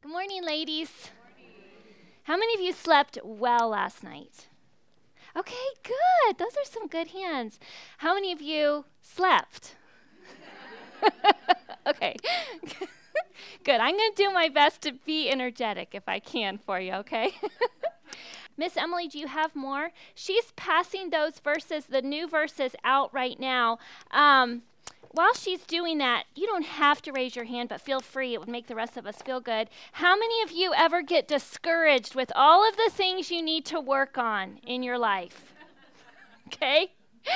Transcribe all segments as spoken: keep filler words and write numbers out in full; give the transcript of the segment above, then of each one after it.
Good morning, ladies. Good morning. How many of you slept well last night? Okay, good. Those are some good hands. How many of you slept? Okay. Good. I'm going to do my best to be energetic if I can for you, okay? Miss Emily, do you have more? She's passing those verses, the new verses, out right now. Um, while she's doing that, you don't have to raise your hand, but feel free. It would make the rest of us feel good. How many of you ever get discouraged with all of the things you need to work on in your life? Okay?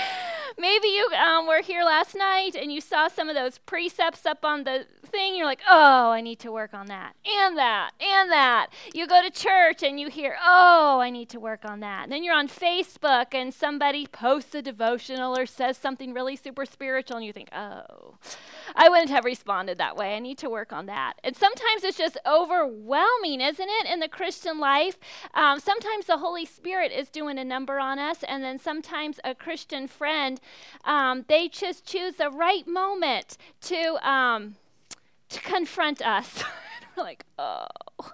Maybe you um, were here last night and you saw some of those precepts up on the thing. You're like, oh, I need to work on that and that and that. You go to church and you hear, oh, I need to work on that. And then you're on Facebook and somebody posts a devotional or says something really super spiritual and you think, oh, I wouldn't have responded that way. I need to work on that. And sometimes it's just overwhelming, isn't it, in the Christian life? Um, sometimes the Holy Spirit is doing a number on us, and then sometimes a Christian friend, um, they just choose the right moment to um, to confront us. We're like, oh.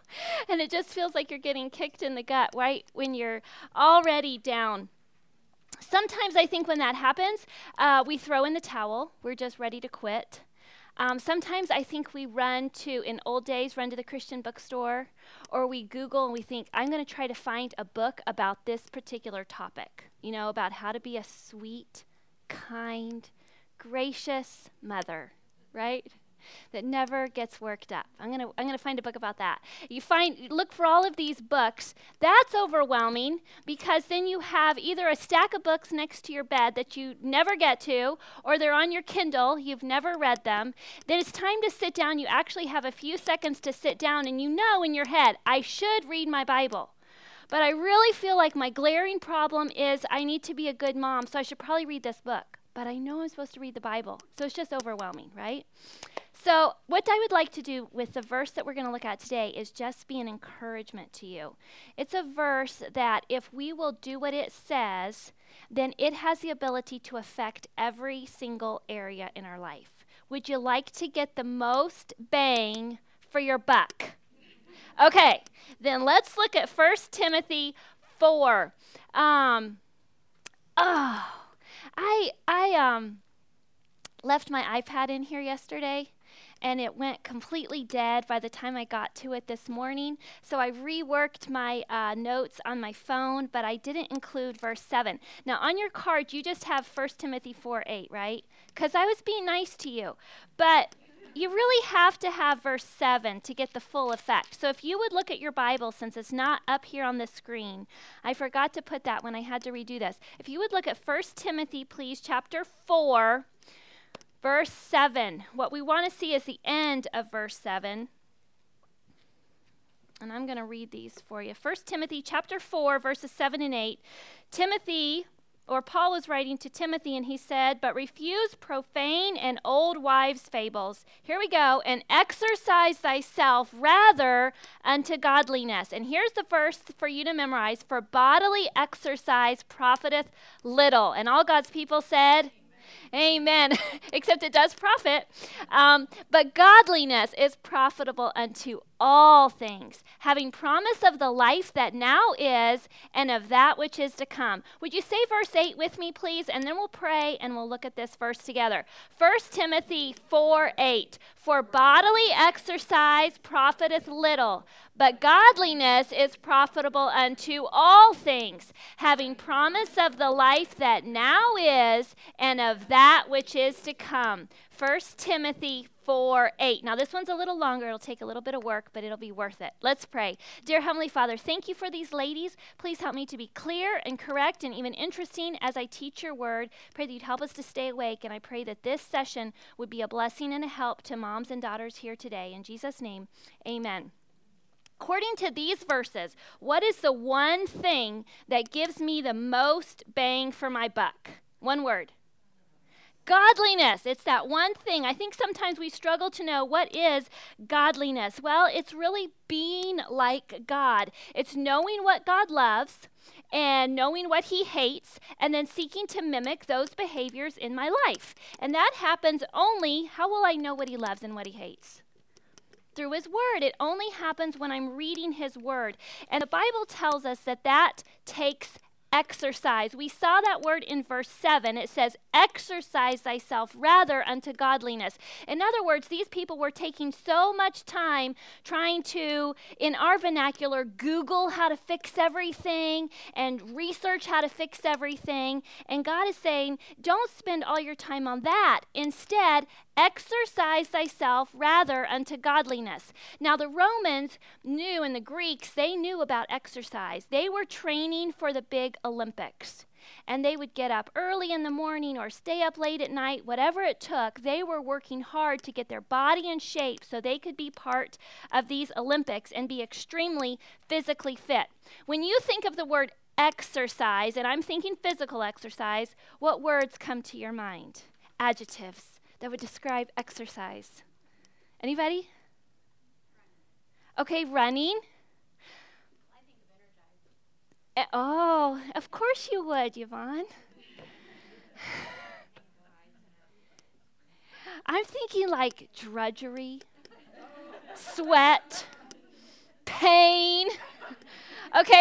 And it just feels like you're getting kicked in the gut, right, when you're already down. Sometimes I think when that happens, uh, we throw in the towel. We're just ready to quit. Um, sometimes I think we run to, in old days, run to the Christian bookstore, or we Google and we think, I'm going to try to find a book about this particular topic, you know, about how to be a sweet, kind, gracious mother, right? That never gets worked up. I'm gonna I'm gonna find a book about that. You find look for all of these books. That's overwhelming because then you have either a stack of books next to your bed that you never get to, or they're on your Kindle, you've never read them. Then it's time to sit down. You actually have a few seconds to sit down and you know in your head, I should read my Bible. But I really feel like my glaring problem is I need to be a good mom, so I should probably read this book. But I know I'm supposed to read the Bible. So it's just overwhelming, right? So what I would like to do with the verse that we're going to look at today is just be an encouragement to you. It's a verse that if we will do what it says, then it has the ability to affect every single area in our life. Would you like to get the most bang for your buck? Okay, then let's look at First Timothy four. Um, oh, I I um left my iPad in here yesterday, and it went completely dead by the time I got to it this morning. So I reworked my uh, notes on my phone, but I didn't include verse seven. Now, on your card, you just have First Timothy four eight, right? Because I was being nice to you. But you really have to have verse seven to get the full effect. So if you would look at your Bible, since it's not up here on the screen, I forgot to put that when I had to redo this. If you would look at First Timothy, please, chapter four, verse seven. What we want to see is the end of verse seven. And I'm going to read these for you. First Timothy chapter four, verses seven and eight. Timothy, or Paul was writing to Timothy, and he said, but refuse profane and old wives' fables. Here we go. And exercise thyself rather unto godliness. And here's the verse for you to memorize. For bodily exercise profiteth little. And all God's people said, Amen. Except it does profit. Um, but godliness is profitable unto all things, having promise of the life that now is and of that which is to come. Would you say verse eight with me, please? And then we'll pray and we'll look at this verse together. First Timothy four eight. For bodily exercise profiteth little, but godliness is profitable unto all things, having promise of the life that now is and of that which is to come. First Timothy four eight. Now this one's a little longer. It'll take a little bit of work, but it'll be worth it. Let's pray. Dear Heavenly Father, thank you for these ladies. Please help me to be clear and correct and even interesting as I teach your word. Pray that you'd help us to stay awake, and I pray that this session would be a blessing and a help to moms and daughters here today. In Jesus' name, amen. According to these verses, what is the one thing that gives me the most bang for my buck? One word. Godliness. It's that one thing. I think sometimes we struggle to know what is godliness. Well, it's really being like God. It's knowing what God loves and knowing what he hates and then seeking to mimic those behaviors in my life. And that happens only, how will I know what he loves and what he hates? through his word. It only happens when I'm reading his word. And the Bible tells us that that takes exercise. We saw that word in verse seven. It says, exercise thyself rather unto godliness. In other words, these people were taking so much time trying to, in our vernacular, Google how to fix everything and research how to fix everything. And God is saying, don't spend all your time on that. Instead, exercise thyself rather unto godliness. Now, the Romans knew, and the Greeks, they knew about exercise. They were training for the big Olympics. And they would get up early in the morning or stay up late at night, whatever it took. They were working hard to get their body in shape so they could be part of these Olympics and be extremely physically fit. When you think of the word exercise, and I'm thinking physical exercise, what words come to your mind? Adjectives that would describe exercise. Anybody? Okay, running. I think of energize. Uh, oh, of course you would, Yvonne. I'm thinking like drudgery, sweat, pain. Okay?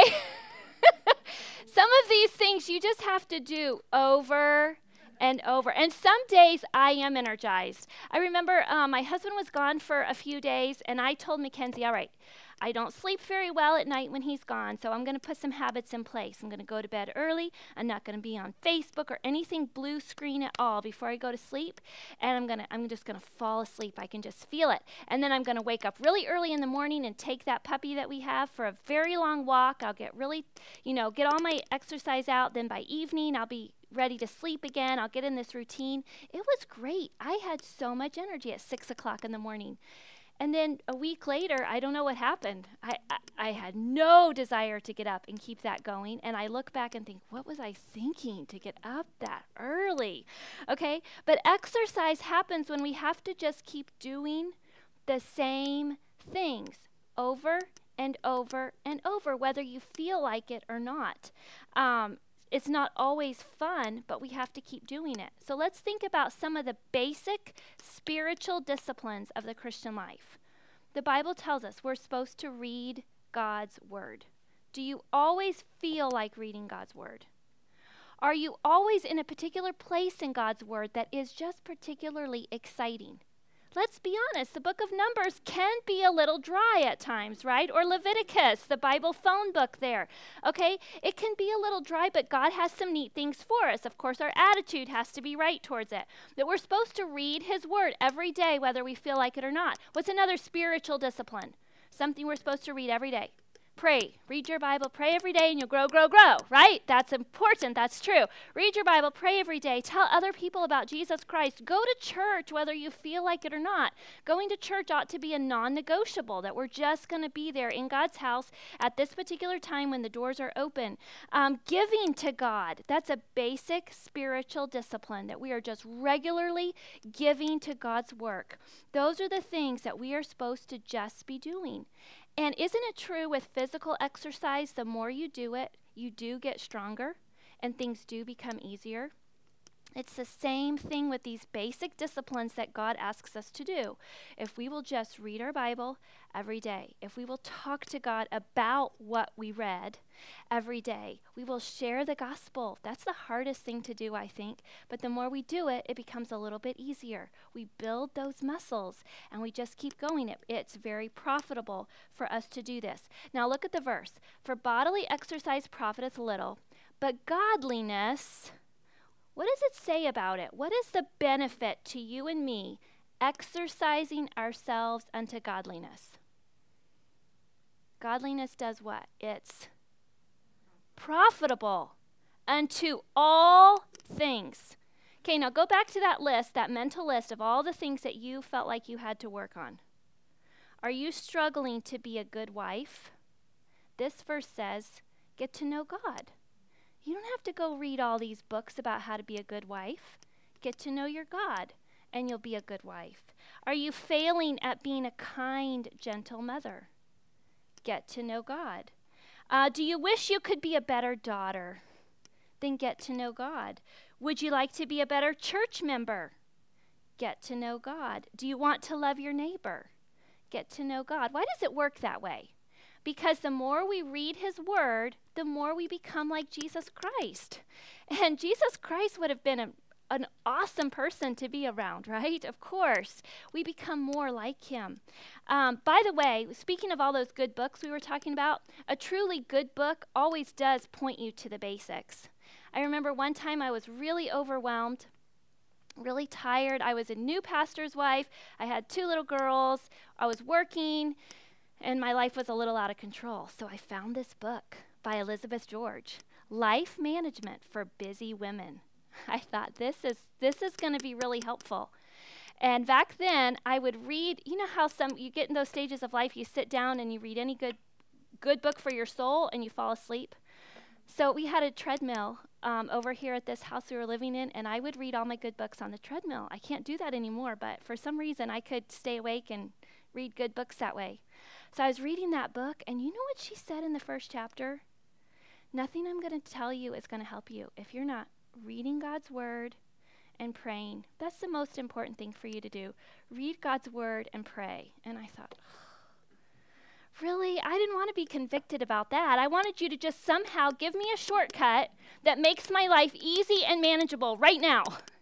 Some of these things you just have to do over and over. And some days I am energized. I remember um, my husband was gone for a few days, and I told Mackenzie, all right, I don't sleep very well at night when he's gone, so I'm going to put some habits in place. I'm going to go to bed early. I'm not going to be on Facebook or anything blue screen at all before I go to sleep, and I'm going to I'm just going to fall asleep. I can just feel it. And then I'm going to wake up really early in the morning and take that puppy that we have for a very long walk. I'll get really, you know, get all my exercise out. Then by evening, I'll be ready to sleep again. I'll get in this routine. It was great. I had so much energy at six o'clock in the morning. And then a week later, I don't know what happened. I, I, I had no desire to get up and keep that going. And I look back and think, what was I thinking to get up that early? Okay, but exercise happens when we have to just keep doing the same things over and over and over, whether you feel like it or not. Um, It's not always fun, but we have to keep doing it. So let's think about some of the basic spiritual disciplines of the Christian life. The Bible tells us we're supposed to read God's word. Do you always feel like reading God's word? Are you always in a particular place in God's word that is just particularly exciting? Let's be honest, the book of Numbers can be a little dry at times, right? Or Leviticus, the Bible phone book there, okay? It can be a little dry, but God has some neat things for us. Of course, our attitude has to be right towards it. That we're supposed to read his word every day, whether we feel like it or not. What's another spiritual discipline? Something we're supposed to read every day. Pray. Read your Bible. Pray every day and you'll grow, grow, grow, right? That's important. That's true. Read your Bible. Pray every day. Tell other people about Jesus Christ. Go to church whether you feel like it or not. Going to church ought to be a non-negotiable, that we're just going to be there in God's house at this particular time when the doors are open. Um, giving to God. That's a basic spiritual discipline, that we are just regularly giving to God's work. Those are the things that we are supposed to just be doing. And isn't it true with physical exercise, the more you do it, you do get stronger and things do become easier? It's the same thing with these basic disciplines that God asks us to do. If we will just read our Bible every day, if we will talk to God about what we read every day, we will share the gospel. That's the hardest thing to do, I think. But the more we do it, it becomes a little bit easier. We build those muscles and we just keep going. It, it's very profitable for us to do this. Now look at the verse. For bodily exercise profiteth little, but godliness... What does it say about it? What is the benefit to you and me exercising ourselves unto godliness? Godliness does what? It's profitable unto all things. Okay, now go back to that list, that mental list of all the things that you felt like you had to work on. Are you struggling to be a good wife? This verse says, get to know God. You don't have to go read all these books about how to be a good wife. Get to know your God, and you'll be a good wife. Are you failing at being a kind, gentle mother? Get to know God. Uh, do you wish you could be a better daughter? Then get to know God. Would you like to be a better church member? Get to know God. Do you want to love your neighbor? get to know God. Why does it work that way? Because the more we read his word, the more we become like Jesus Christ. And Jesus Christ would have been a, an awesome person to be around, right? Of course. We become more like him. Um, by the way, speaking of all those good books we were talking about, a truly good book always does point you to the basics. I remember one time I was really overwhelmed, really tired. I was a new pastor's wife. I had two little girls. I was working, and my life was a little out of control. So I found this book by Elizabeth George, Life Management for Busy Women. I thought, this is this is going to be really helpful. And back then, I would read, you know how some you get in those stages of life, you sit down and you read any good good book for your soul and you fall asleep. So we had a treadmill um, over here at this house we were living in, and I would read all my good books on the treadmill. I can't do that anymore, but for some reason, I could stay awake and read good books that way. So I was reading that book, and you know what she said in the first chapter? Nothing I'm going to tell you is going to help you if you're not reading God's word and praying. That's the most important thing for you to do. Read God's word and pray. And I thought, really? I didn't want to be convicted about that. I wanted you to just somehow give me a shortcut that makes my life easy and manageable right now.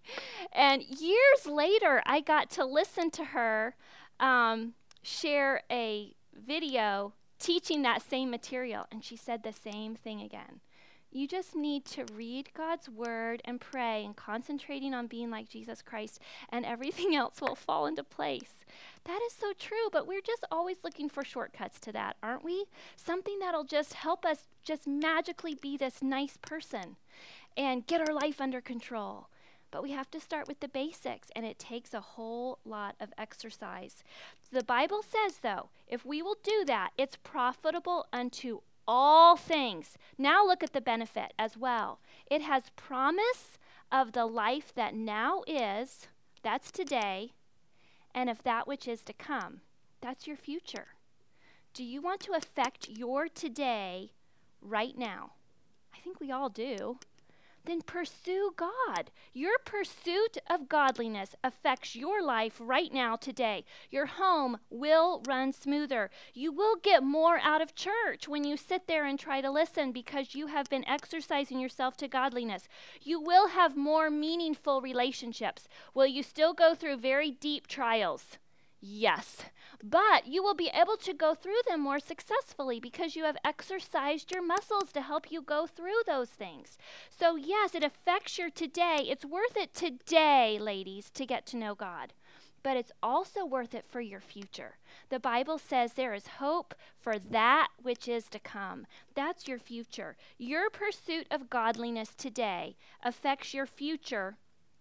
And years later, I got to listen to her um, share a video teaching that same material. And she said the same thing again. You just need to read God's word and pray and concentrating on being like Jesus Christ, and everything else will fall into place. That is so true, but we're just always looking for shortcuts to that, aren't we? Something that'll just help us just magically be this nice person and get our life under control. But we have to start with the basics, and it takes a whole lot of exercise. The Bible says, though, if we will do that, it's profitable unto all things. Now look at the benefit as well. It has promise of the life that now is, that's today, and of that which is to come. That's your future. Do you want to affect your today right now? I think we all do. Then pursue God. Your pursuit of godliness affects your life right now, today. Your home will run smoother. You will get more out of church when you sit there and try to listen because you have been exercising yourself to godliness. You will have more meaningful relationships. Will you still go through very deep trials? Yes, but you will be able to go through them more successfully because you have exercised your muscles to help you go through those things. So yes, it affects your today. It's worth it today, ladies, to get to know God, but it's also worth it for your future. The Bible says there is hope for that which is to come. That's your future. Your pursuit of godliness today affects your future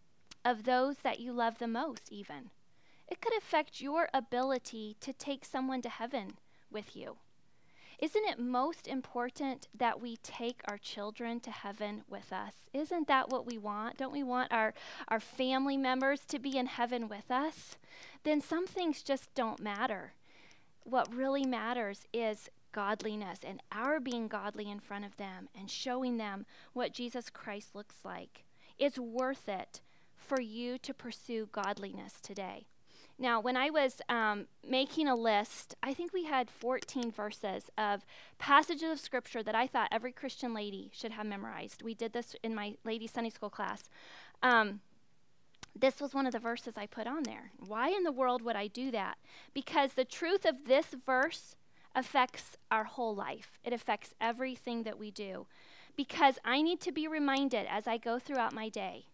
of those that you love the most, even. It could affect your ability to take someone to heaven with you. Isn't it most important that we take our children to heaven with us? Isn't that what we want? Don't we want our, our family members to be in heaven with us? Then some things just don't matter. What really matters is godliness and our being godly in front of them and showing them what Jesus Christ looks like. It's worth it for you to pursue godliness today. Now, when I was um, making a list, I think we had fourteen verses of passages of Scripture that I thought every Christian lady should have memorized. We did this in my ladies' Sunday school class. Um, this was one of the verses I put on there. Why in the world would I do that? Because the truth of this verse affects our whole life. It affects everything that we do. Because I need to be reminded as I go throughout my day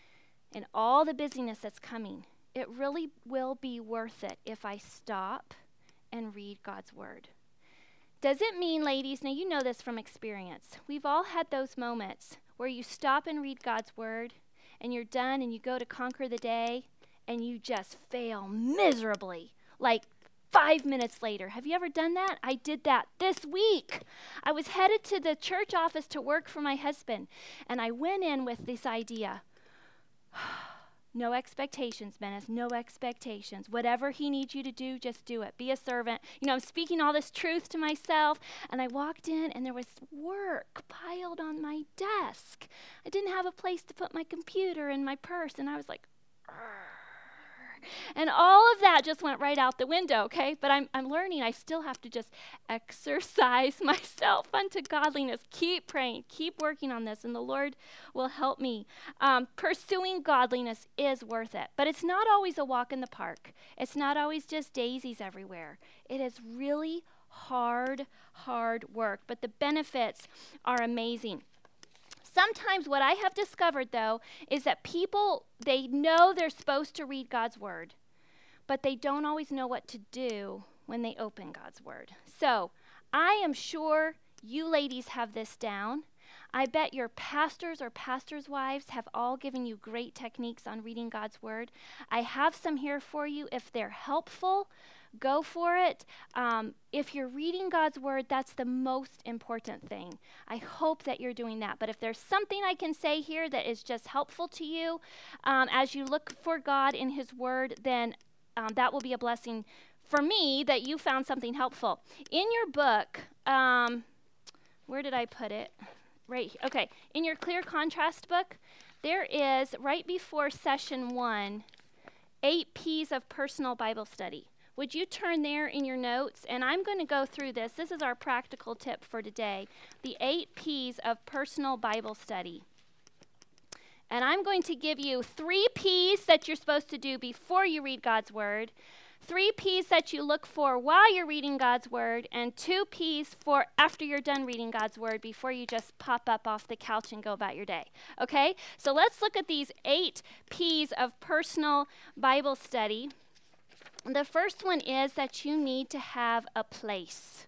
and all the busyness that's coming, it really will be worth it if I stop and read God's word. Does it mean, ladies, now you know this from experience, we've all had those moments where you stop and read God's word and you're done and you go to conquer the day and you just fail miserably, like five minutes later. Have you ever done that? I did that this week. I was headed to the church office to work for my husband, and I went in with this idea. No expectations, Menace, no expectations. Whatever he needs you to do, just do it. Be a servant. You know, I'm speaking all this truth to myself, and I walked in, and there was work piled on my desk. I didn't have a place to put my computer and my purse, and I was like, Argh. And all of that just went right out the window, okay? But I'm, I'm learning I still have to just exercise myself unto godliness. Keep praying, keep working on this, and the Lord will help me. Um, pursuing godliness is worth it, but it's not always a walk in the park. It's not always just daisies everywhere. It is really hard, hard work, but the benefits are amazing. Sometimes what I have discovered, though, is that people, they know they're supposed to read God's word, but they don't always know what to do when they open God's word. So I am sure you ladies have this down. I bet your pastors or pastors' wives have all given you great techniques on reading God's word. I have some here for you. If they're helpful, go for it. Um, if you're reading God's word, that's the most important thing. I hope that you're doing that. But if there's something I can say here that is just helpful to you um, as you look for God in his word, then um, that will be a blessing for me that you found something helpful. In your book, um, where did I put it? Right here. Okay. In your Clear Contrast book, there is, right before session one, eight P's of personal Bible study. Would you turn there in your notes? And I'm going to go through this. This is our practical tip for today, the eight P's of personal Bible study. And I'm going to give you three P's that you're supposed to do before you read God's word, three P's that you look for while you're reading God's word, and two P's for after you're done reading God's word before you just pop up off the couch and go about your day. Okay? So let's look at these eight P's of personal Bible study. The first one is that you need to have a place.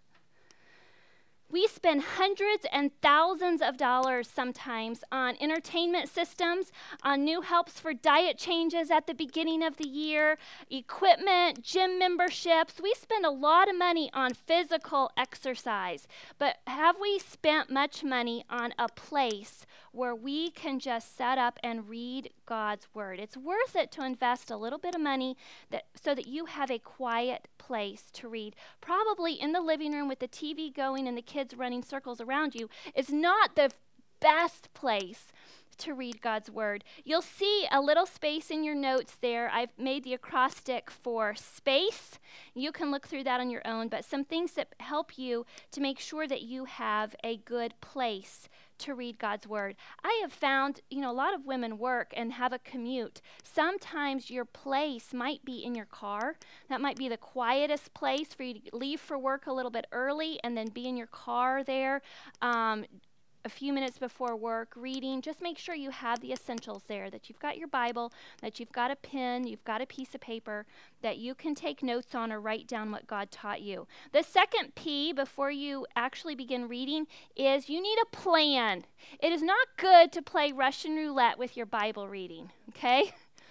We spend hundreds and thousands of dollars sometimes on entertainment systems, on new helps for diet changes at the beginning of the year, equipment, gym memberships. We spend a lot of money on physical exercise, but have we spent much money on a place where we can just set up and read God's word? It's worth it to invest a little bit of money that so that you have a quiet place to read. Probably in the living room with the T V going and the kids running circles around you is not the best place to read God's word. You'll see a little space in your notes there. I've made the acrostic for space. You can look through that on your own, but some things that help you to make sure that you have a good place to read God's word. I have found, you know, a lot of women work and have a commute. Sometimes your place might be in your car. That might be the quietest place for you to leave for work a little bit early and then be in your car there um, a few minutes before work reading. Just make sure you have the essentials there, that you've got your Bible, that you've got a pen, you've got a piece of paper that you can take notes on or write down what God taught you. The second P before you actually begin reading is you need a plan. It is not good to play Russian roulette with your Bible reading, okay?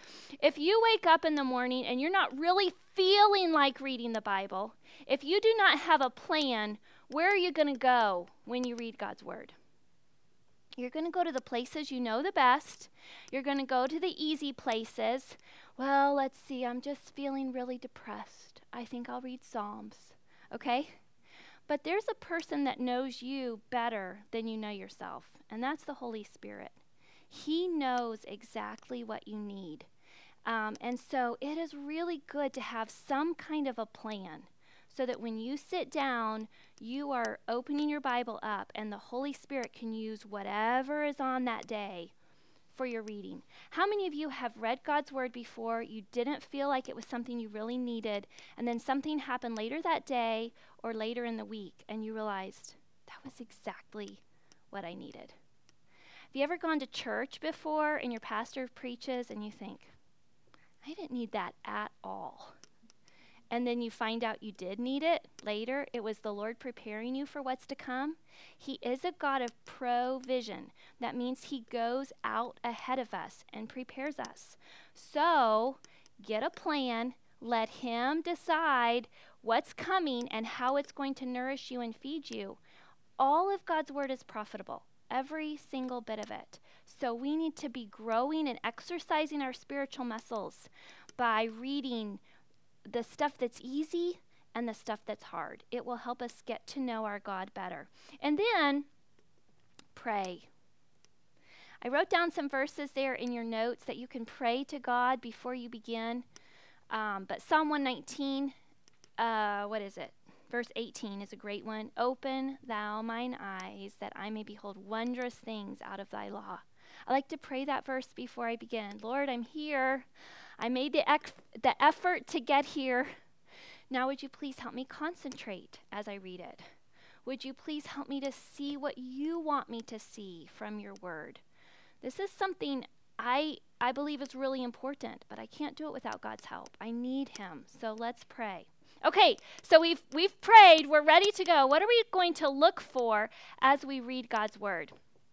If you wake up in the morning and you're not really feeling like reading the Bible, if you do not have a plan, where are you going to go when you read God's word? You're going to go to the places you know the best. You're going to go to the easy places. Well, let's see, I'm just feeling really depressed. I think I'll read Psalms, okay? But there's a person that knows you better than you know yourself, and that's the Holy Spirit. He knows exactly what you need. Um, and so it is really good to have some kind of a plan, so that when you sit down, you are opening your Bible up and the Holy Spirit can use whatever is on that day for your reading. How many of you have read God's word before, you didn't feel like it was something you really needed, and then something happened later that day or later in the week and you realized, that was exactly what I needed? Have you ever gone to church before and your pastor preaches and you think, I didn't need that at all? And then you find out you did need it later. It was the Lord preparing you for what's to come. He is a God of provision. That means he goes out ahead of us and prepares us. So get a plan. Let him decide what's coming and how it's going to nourish you and feed you. All of God's word is profitable, every single bit of it. So we need to be growing and exercising our spiritual muscles by reading the stuff that's easy and the stuff that's hard. It will help us get to know our God better. And then pray. I wrote down some verses there in your notes that you can pray to God before you begin. Um, but Psalm one nineteen, uh, what is it? Verse eighteen is a great one. Open thou mine eyes, that I may behold wondrous things out of thy law. I like to pray that verse before I begin. Lord, I'm here. I made the, ec- the effort to get here. Now would you please help me concentrate as I read it? Would you please help me to see what you want me to see from your word? This is something I I believe is really important, but I can't do it without God's help. I need him. So let's pray. Okay, so we've we've prayed. We're ready to go. What are we going to look for as we read God's word?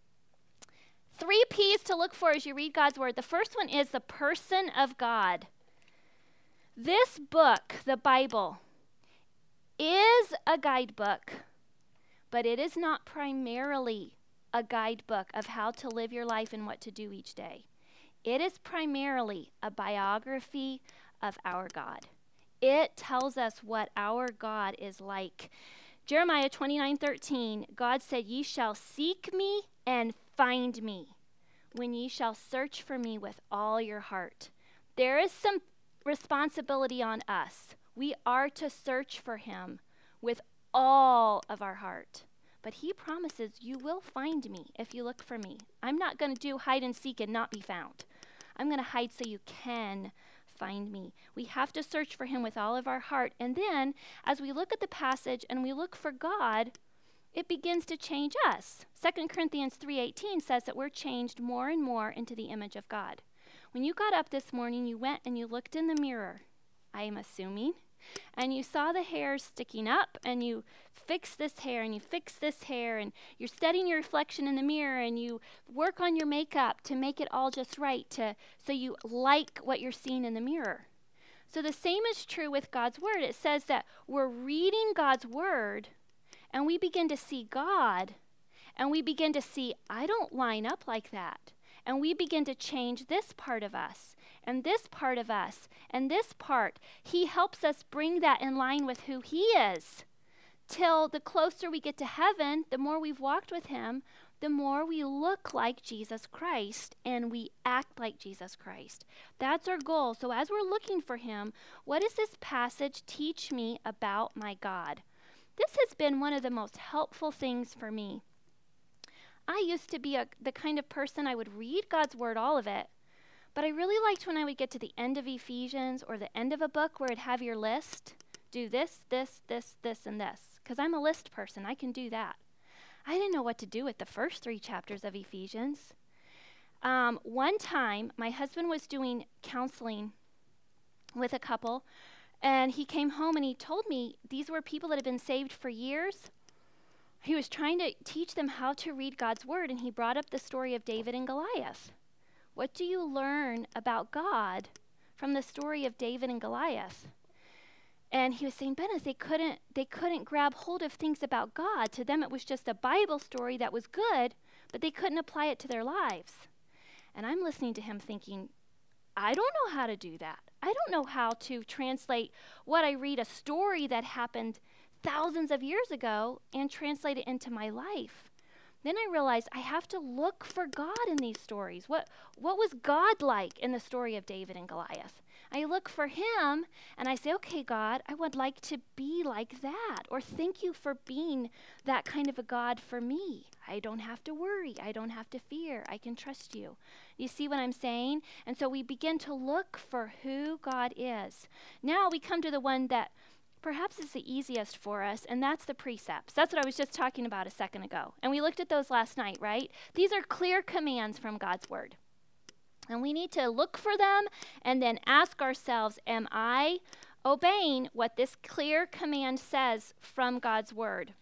Three P's to look for as you read God's word. The first one is the person of God. This book, the Bible, is a guidebook, but it is not primarily a guidebook of how to live your life and what to do each day. It is primarily a biography of our God. It tells us what our God is like. Jeremiah twenty-nine thirteen, God said, ye shall seek me and find me when ye shall search for me with all your heart. There is some responsibility on us. We are to search for him with all of our heart. But he promises you will find me if you look for me. I'm not going to do hide and seek and not be found. I'm going to hide so you can find me. We have to search for him with all of our heart. And then as we look at the passage and we look for God, it begins to change us. Second Corinthians three eighteen says that we're changed more and more into the image of God. When you got up this morning, you went and you looked in the mirror, I am assuming, and you saw the hairs sticking up, and you fix this hair, and you fix this hair, and you're studying your reflection in the mirror, and you work on your makeup to make it all just right, to so you like what you're seeing in the mirror. So the same is true with God's word. It says that we're reading God's word, and we begin to see God, and we begin to see, I don't line up like that. And we begin to change this part of us, and this part of us, and this part. He helps us bring that in line with who he is. Till the closer we get to heaven, the more we've walked with him, the more we look like Jesus Christ, and we act like Jesus Christ. That's our goal. So as we're looking for him, what does this passage teach me about my God? This has been one of the most helpful things for me. I used to be a, the kind of person I would read God's word, all of it, but I really liked when I would get to the end of Ephesians or the end of a book where it'd have your list. Do this, this, this, this, and this, because I'm a list person. I can do that. I didn't know what to do with the first three chapters of Ephesians. Um, one time, my husband was doing counseling with a couple, and he came home and he told me these were people that had been saved for years. He was trying to teach them how to read God's word, and he brought up the story of David and Goliath. What do you learn about God from the story of David and Goliath? And he was saying, Bennett, they couldn't, they couldn't grab hold of things about God. To them, it was just a Bible story that was good, but they couldn't apply it to their lives. And I'm listening to him thinking, I don't know how to do that. I don't know how to translate what I read, a story that happened thousands of years ago, and translate it into my life. Then I realized I have to look for God in these stories. What what was God like in the story of David and Goliath? I look for him and I say, okay, God, I would like to be like that. Or thank you for being that kind of a God for me. I don't have to worry. I don't have to fear. I can trust you. You see what I'm saying? And so we begin to look for who God is. Now we come to the one that perhaps is the easiest for us, and that's the precepts. That's what I was just talking about a second ago. And we looked at those last night, right? These are clear commands from God's word. And we need to look for them and then ask ourselves, am I obeying what this clear command says from God's word?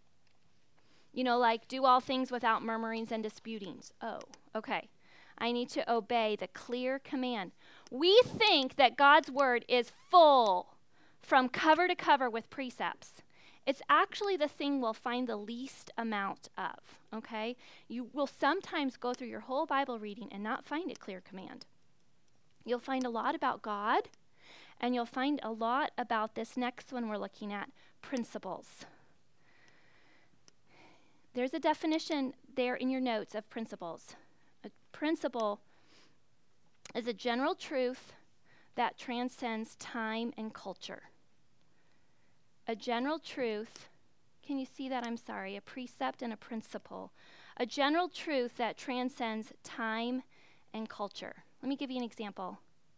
You know, like do all things without murmurings and disputings. Oh, okay. I need to obey the clear command. We think that God's word is full from cover to cover with precepts. It's actually the thing we'll find the least amount of, okay? You will sometimes go through your whole Bible reading and not find a clear command. You'll find a lot about God, and you'll find a lot about this next one we're looking at, principles. There's a definition there in your notes of principles. A principle is a general truth that transcends time and culture. A general truth, can you see that? I'm sorry, a precept and a principle. A general truth that transcends time and culture. Let me give you an example.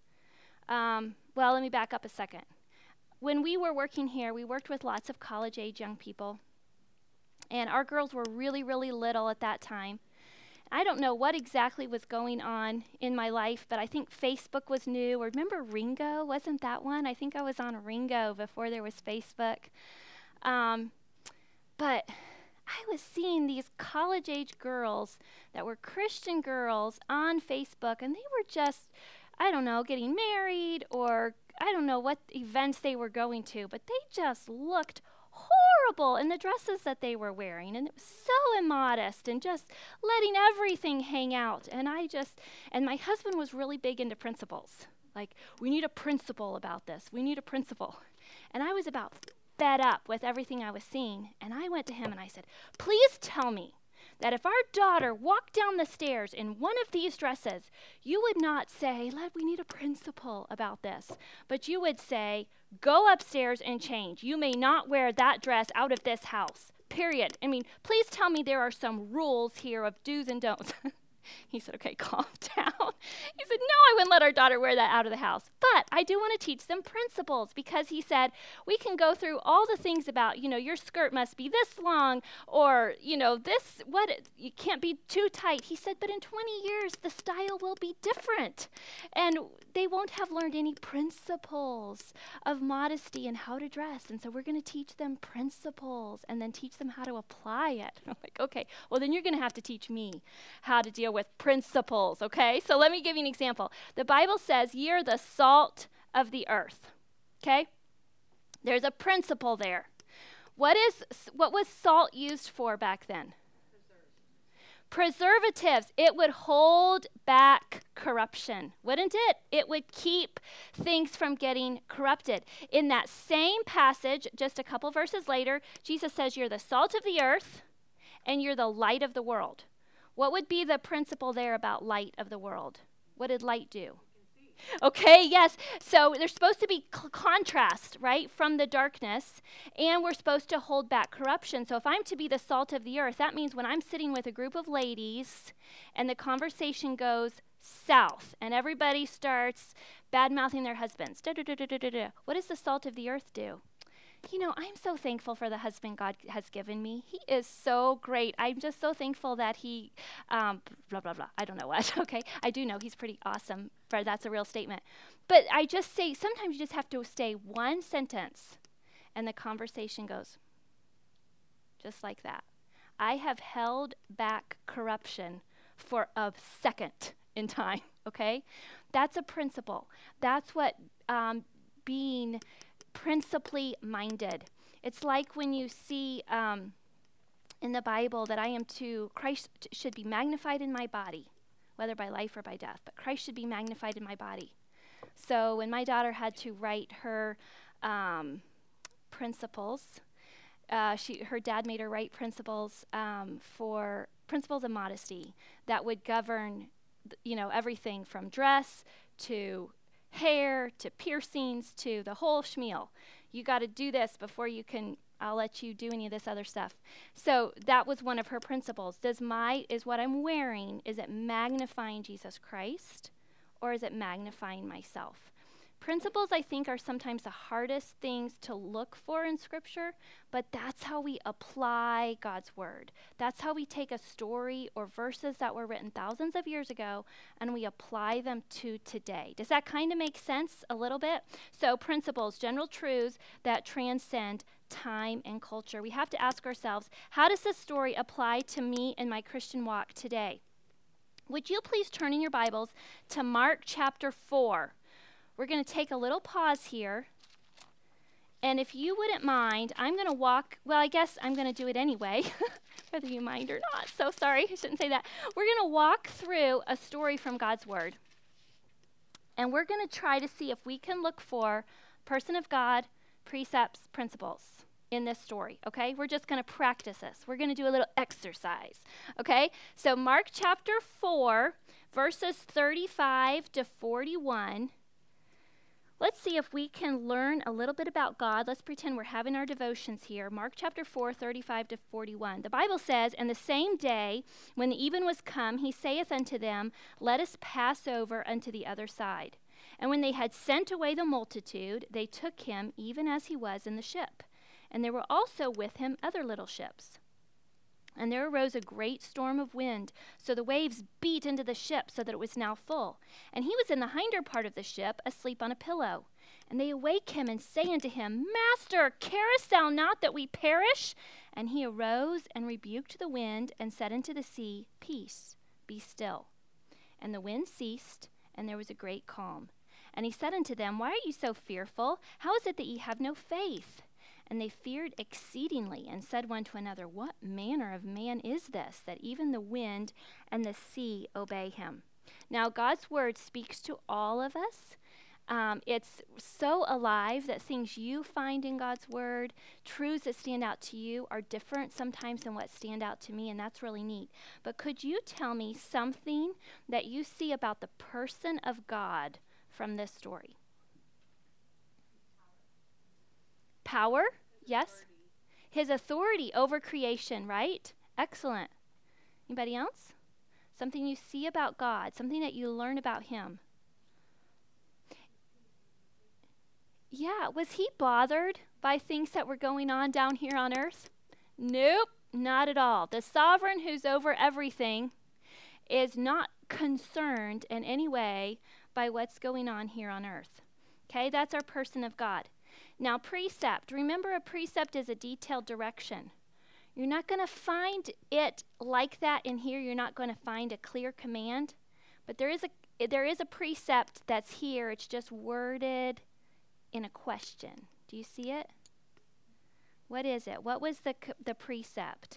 Um, well, let me back up a second. When we were working here, we worked with lots of college-age young people. And our girls were really, really little at that time. I don't know what exactly was going on in my life, but I think Facebook was new. Or remember Ringo? Wasn't that one? I think I was on Ringo before there was Facebook. Um, but I was seeing these college-age girls that were Christian girls on Facebook, and they were just, I don't know, getting married, or I don't know what events they were going to, but they just looked horrible in the dresses that they were wearing, and it was so immodest and just letting everything hang out. And I just, and my husband was really big into principles. Like, we need a principle about this. We need a principle. And I was about fed up with everything I was seeing, and I went to him and I said, please tell me that if our daughter walked down the stairs in one of these dresses, you would not say, Let, we need a principle about this, but you would say, go upstairs and change. You may not wear that dress out of this house, period. I mean, please tell me there are some rules here of do's and don'ts. He said, okay, calm down. He said, no, I wouldn't let our daughter wear that out of the house. But I do want to teach them principles, because he said, we can go through all the things about, you know, your skirt must be this long, or, you know, this, what, you can't be too tight. He said, but in twenty years, the style will be different. And they won't have learned any principles of modesty and how to dress. And so we're going to teach them principles and then teach them how to apply it. I'm like, okay, well, then you're going to have to teach me how to deal with principles, okay? So let me give you an example. The Bible says, ye are the salt of the earth, okay? There's a principle there. What is what was salt used for back then? Preservatives. It would hold back corruption, wouldn't it? It would keep things from getting corrupted. In that same passage, just a couple verses later, Jesus says, you're the salt of the earth and you're the light of the world. What would be the principle there about light of the world? What did light do? Okay, yes. So there's supposed to be c- contrast, right, from the darkness, and we're supposed to hold back corruption. So if I'm to be the salt of the earth, that means when I'm sitting with a group of ladies and the conversation goes south and everybody starts bad-mouthing their husbands, da, da, da, da, da, da, da, what does the salt of the earth do? You know, I'm so thankful for the husband God has given me. He is so great. I'm just so thankful that he, um, blah, blah, blah. I don't know what, okay? I do know he's pretty awesome, but that's a real statement. But I just say, sometimes you just have to say one sentence, and the conversation goes just like that. I have held back corruption for a second in time, okay? That's a principle. That's what um, being principally minded. It's like when you see um, in the Bible that I am to, Christ t- should be magnified in my body, whether by life or by death, but Christ should be magnified in my body. So when my daughter had to write her um, principles, uh, she, her dad made her write principles um, for principles of modesty that would govern, th- you know, everything from dress to hair to piercings to the whole schmeal. You got to do this before you can, I'll let you do any of this other stuff. So that was one of her principles. Does my, is what I'm wearing, is it magnifying Jesus Christ, or is it magnifying myself? Principles, I think, are sometimes the hardest things to look for in Scripture, but that's how we apply God's Word. That's how we take a story or verses that were written thousands of years ago and we apply them to today. Does that kind of make sense a little bit? So principles, general truths that transcend time and culture. We have to ask ourselves, how does this story apply to me in my Christian walk today? Would you please turn in your Bibles to Mark chapter four? We're going to take a little pause here, and if you wouldn't mind, I'm going to walk, well, I guess I'm going to do it anyway, whether you mind or not. So sorry, I shouldn't say that. We're going to walk through a story from God's Word, and we're going to try to see if we can look for person of God, precepts, principles in this story, okay? We're just going to practice this. We're going to do a little exercise, okay? So Mark chapter four, verses thirty-five to forty-one. Let's see if we can learn a little bit about God. Let's pretend we're having our devotions here. Mark chapter four, thirty-five to forty-one. The Bible says, "And the same day, when the even was come, he saith unto them, Let us pass over unto the other side. And when they had sent away the multitude, they took him even as he was in the ship. And there were also with him other little ships. And there arose a great storm of wind, so the waves beat into the ship, so that it was now full. And he was in the hinder part of the ship, asleep on a pillow. And they awake him, and say unto him, Master, carest thou not that we perish? And he arose, and rebuked the wind, and said unto the sea, Peace, be still. And the wind ceased, and there was a great calm. And he said unto them, Why are you so fearful? How is it that ye have no faith? And they feared exceedingly, and said one to another, What manner of man is this, that even the wind and the sea obey him? Now, God's word speaks to all of us. Um, it's so alive that things you find in God's word, truths that stand out to you, are different sometimes than what stand out to me, and that's really neat. But could you tell me something that you see about the person of God from this story? Power, yes. Authority. His authority over creation, right? Excellent. Anybody else? Something you see about God, something that you learn about him. Yeah, was he bothered by things that were going on down here on earth? Nope, not at all. The sovereign who's over everything is not concerned in any way by what's going on here on earth. Okay, that's our person of God. Now, precept. Remember, a precept is a detailed direction. You're not going to find it like that in here. You're not going to find a clear command. But there is a there is a precept that's here. It's just worded in a question. Do you see it? What is it? What was the the precept?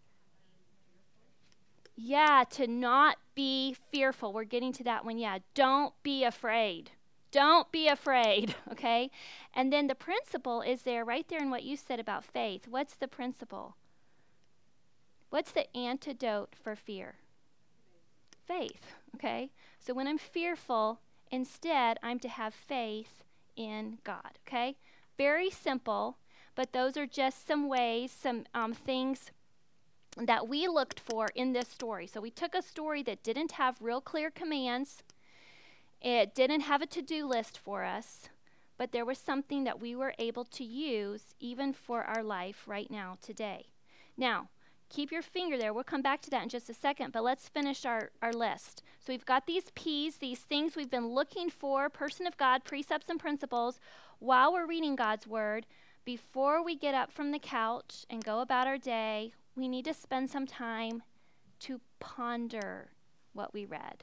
Yeah, to not be fearful. We're getting to that one. Yeah, don't be afraid. Don't be afraid, okay? And then the principle is there right there in what you said about faith. What's the principle? What's the antidote for fear? Faith, okay? So when I'm fearful, instead, I'm to have faith in God, okay? Very simple, but those are just some ways, some um, things that we looked for in this story. So we took a story that didn't have real clear commands. It didn't have a to-do list for us, but there was something that we were able to use even for our life right now, today. Now, keep your finger there. We'll come back to that in just a second, but let's finish our, our list. So we've got these P's, these things we've been looking for, person of God, precepts and principles, while we're reading God's word. Before we get up from the couch and go about our day, we need to spend some time to ponder what we read.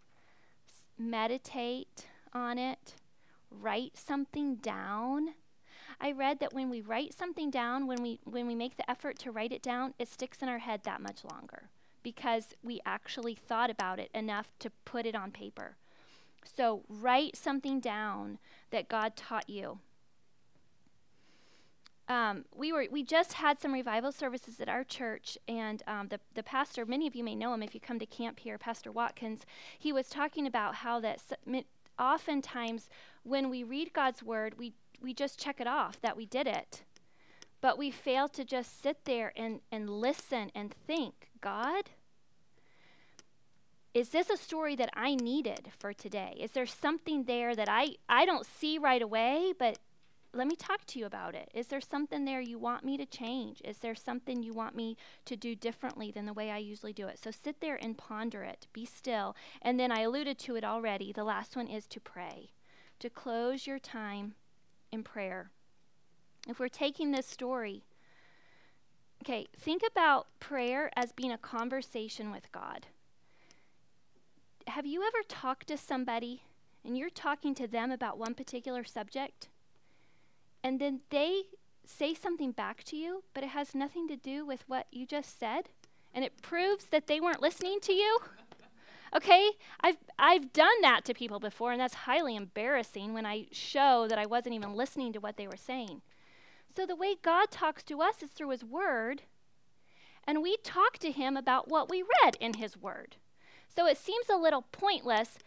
Meditate on it, write something down. I read that when we write something down, when we when we make the effort to write it down, it sticks in our head that much longer because we actually thought about it enough to put it on paper. So write something down that God taught you. Um, we were we just had some revival services at our church, and um, the the pastor, many of you may know him if you come to camp here, Pastor Watkins. He was talking about how that oftentimes when we read God's word, we we just check it off that we did it, but we fail to just sit there and and listen and think, God, is this a story that I needed for today? Is there something there that I I don't see right away, but let me talk to you about it. Is there something there you want me to change? Is there something you want me to do differently than the way I usually do it? So sit there and ponder it. Be still. And then I alluded to it already. The last one is to pray, to close your time in prayer. If we're taking this story, okay, think about prayer as being a conversation with God. Have you ever talked to somebody and you're talking to them about one particular subject? And then they say something back to you, but it has nothing to do with what you just said, and it proves that they weren't listening to you. Okay, I've I've done that to people before, and that's highly embarrassing when I show that I wasn't even listening to what they were saying. So the way God talks to us is through his word, and we talk to him about what we read in his word. So it seems a little pointless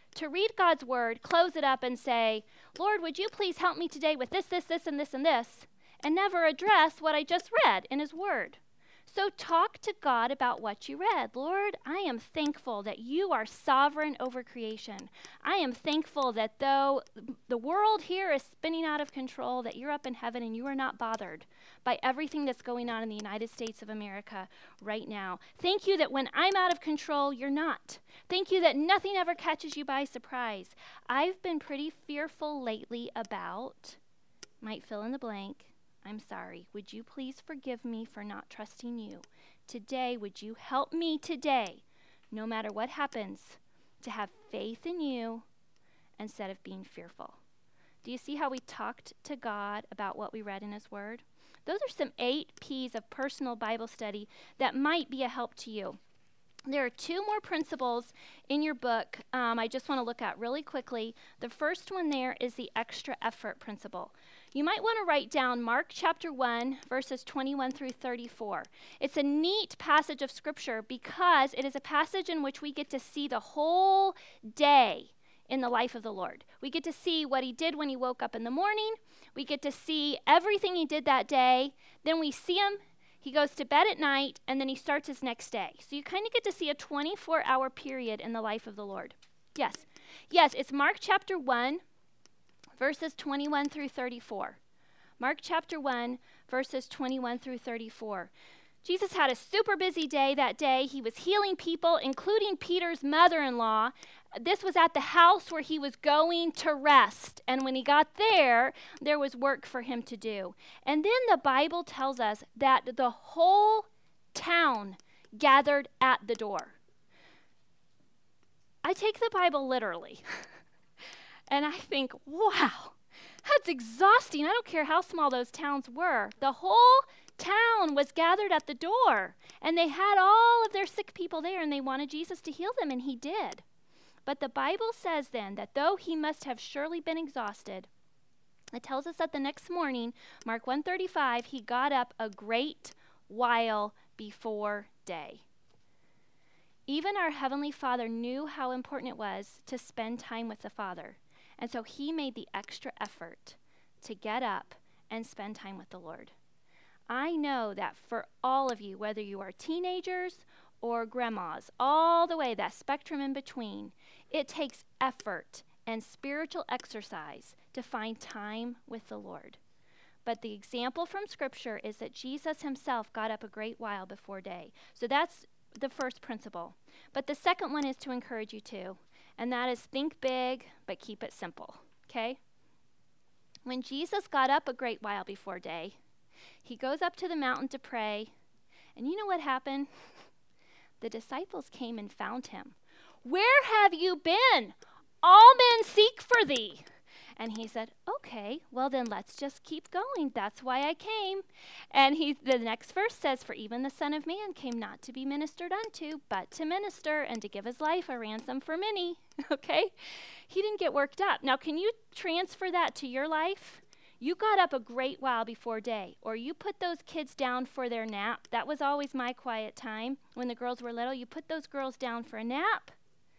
to read God's word, close it up, and say, Lord, would you please help me today with this, this, this, and this, and this, and never address what I just read in his word. So talk to God about what you read. Lord, I am thankful that you are sovereign over creation. I am thankful that though the world here is spinning out of control, that you're up in heaven and you are not bothered by everything that's going on in the United States of America right now. Thank you that when I'm out of control, you're not. Thank you that nothing ever catches you by surprise. I've been pretty fearful lately about, might fill in the blank, I'm sorry. Would you please forgive me for not trusting you? Today, would you help me today, no matter what happens, to have faith in you instead of being fearful? Do you see how we talked to God about what we read in his word? Those are some eight P's of personal Bible study that might be a help to you. There are two more principles in your book um, I just want to look at really quickly. The first one there is the extra effort principle. You might want to write down Mark chapter one, verses twenty-one through thirty-four. It's a neat passage of scripture because it is a passage in which we get to see the whole day in the life of the Lord. We get to see what he did when he woke up in the morning. We get to see everything he did that day. Then we see him. He goes to bed at night, and then he starts his next day. So you kind of get to see a twenty-four hour period in the life of the Lord. Yes. Yes, it's Mark chapter one, verses twenty-one through thirty-four. Mark chapter one, verses twenty-one through thirty-four. Jesus had a super busy day that day. He was healing people, including Peter's mother-in-law. This was at the house where he was going to rest. And when he got there, there was work for him to do. And then the Bible tells us that the whole town gathered at the door. I take the Bible literally. And I think, wow, that's exhausting. I don't care how small those towns were. The whole town was gathered at the door. And they had all of their sick people there, and they wanted Jesus to heal them, and he did. But the Bible says then that though he must have surely been exhausted, it tells us that the next morning, Mark one thirty-five, he got up a great while before day. Even our Heavenly Father knew how important it was to spend time with the Father. And so he made the extra effort to get up and spend time with the Lord. I know that for all of you, whether you are teenagers or grandmas, all the way, that spectrum in between, it takes effort and spiritual exercise to find time with the Lord. But the example from Scripture is that Jesus himself got up a great while before day. So that's the first principle. But the second one is to encourage you to, and that is think big, but keep it simple, okay? When Jesus got up a great while before day, he goes up to the mountain to pray, and you know what happened? The disciples came and found him. Where have you been? All men seek for thee. And he said, okay, well then let's just keep going. That's why I came. And he, the next verse says, for even the Son of Man came not to be ministered unto, but to minister and to give his life a ransom for many. Okay? He didn't get worked up. Now, can you transfer that to your life? You got up a great while before day, or you put those kids down for their nap. That was always my quiet time. When the girls were little, you put those girls down for a nap.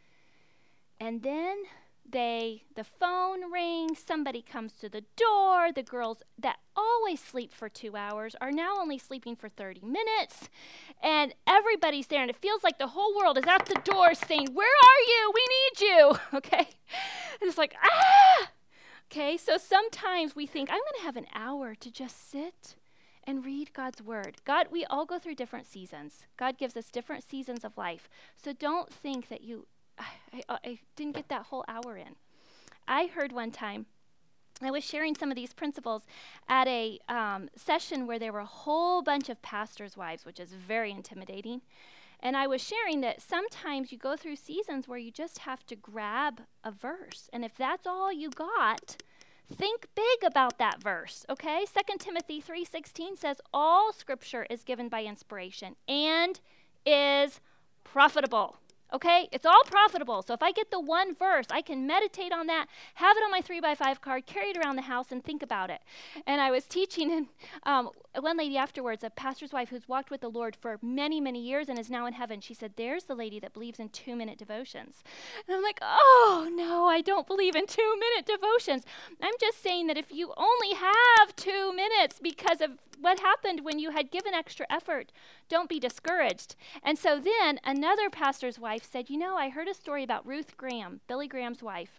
And then they, the phone rings, somebody comes to the door. The girls that always sleep for two hours are now only sleeping for thirty minutes. And everybody's there, and it feels like the whole world is at the door saying, where are you? We need you, okay? And it's like, ah! Okay, so sometimes we think, I'm going to have an hour to just sit and read God's word. God, we all go through different seasons. God gives us different seasons of life. So don't think that you, I, I, I didn't get that whole hour in. I heard one time, I was sharing some of these principles at a um, session where there were a whole bunch of pastors' wives, which is very intimidating. And I was sharing that sometimes you go through seasons where you just have to grab a verse. And if that's all you got, think big about that verse, okay? Second Timothy three sixteen says, all scripture is given by inspiration and is profitable. Okay, it's all profitable. So if I get the one verse, I can meditate on that, have it on my three by five card, carry it around the house, and think about it. And I was teaching, and um, one lady afterwards, a pastor's wife who's walked with the Lord for many, many years and is now in heaven, she said, there's the lady that believes in two-minute devotions. And I'm like, oh, no, I don't believe in two-minute devotions. I'm just saying that if you only have two minutes because of what happened when you had given extra effort, don't be discouraged. And so then another pastor's wife said, you know, I heard a story about Ruth Graham, Billy Graham's wife.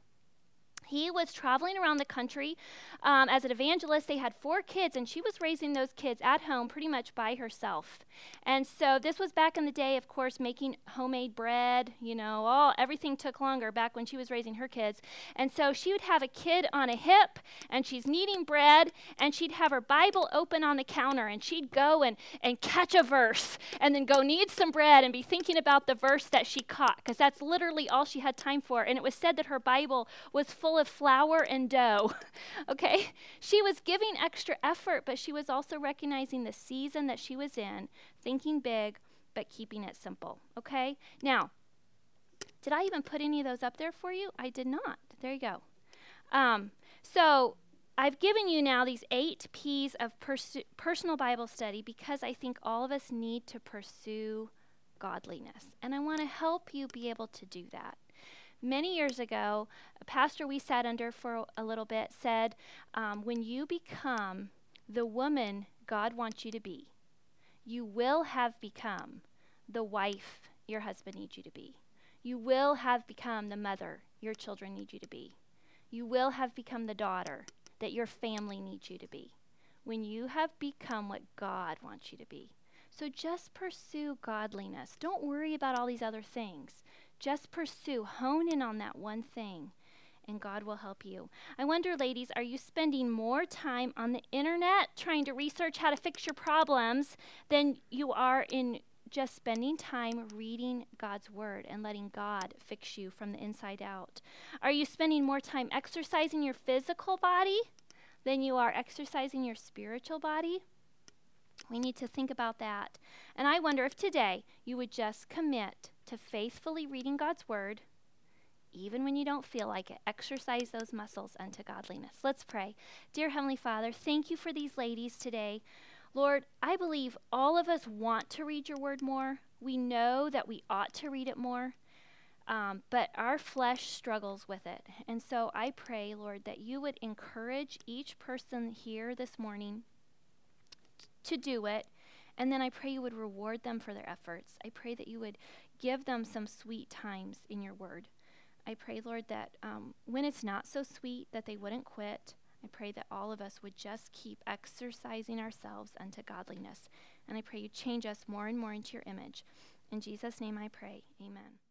He was traveling around the country um, as an evangelist. They had four kids, and she was raising those kids at home pretty much by herself. And so this was back in the day, of course, making homemade bread. You know, all everything took longer back when she was raising her kids. And so she would have a kid on a hip, and she's kneading bread, and she'd have her Bible open on the counter, and she'd go and, and catch a verse, and then go knead some bread and be thinking about the verse that she caught, because that's literally all she had time for. And it was said that her Bible was full of flour and dough. Okay? She was giving extra effort, but she was also recognizing the season that she was in, thinking big, but keeping it simple. Okay? Now, did I even put any of those up there for you? I did not. There you go. Um, so I've given you now these eight P's of persu- personal Bible study because I think all of us need to pursue godliness. And I want to help you be able to do that. Many years ago, a pastor we sat under for a little bit said, um, when you become the woman God wants you to be, you will have become the wife your husband needs you to be. You will have become the mother your children need you to be. You will have become the daughter that your family needs you to be when you have become what God wants you to be. So just pursue godliness. Don't worry about all these other things. Just pursue, hone in on that one thing, and God will help you. I wonder, ladies, are you spending more time on the internet trying to research how to fix your problems than you are in just spending time reading God's word and letting God fix you from the inside out? Are you spending more time exercising your physical body than you are exercising your spiritual body? We need to think about that. And I wonder if today you would just commit to faithfully reading God's word, even when you don't feel like it. Exercise those muscles unto godliness. Let's pray. Dear Heavenly Father, thank you for these ladies today. Lord, I believe all of us want to read your word more. We know that we ought to read it more, um, but our flesh struggles with it. And so I pray, Lord, that you would encourage each person here this morning to do it. And then I pray you would reward them for their efforts. I pray that you would give them some sweet times in your word. I pray, Lord, that um, when it's not so sweet, that they wouldn't quit. I pray that all of us would just keep exercising ourselves unto godliness. And I pray you change us more and more into your image. In Jesus' name I pray. Amen.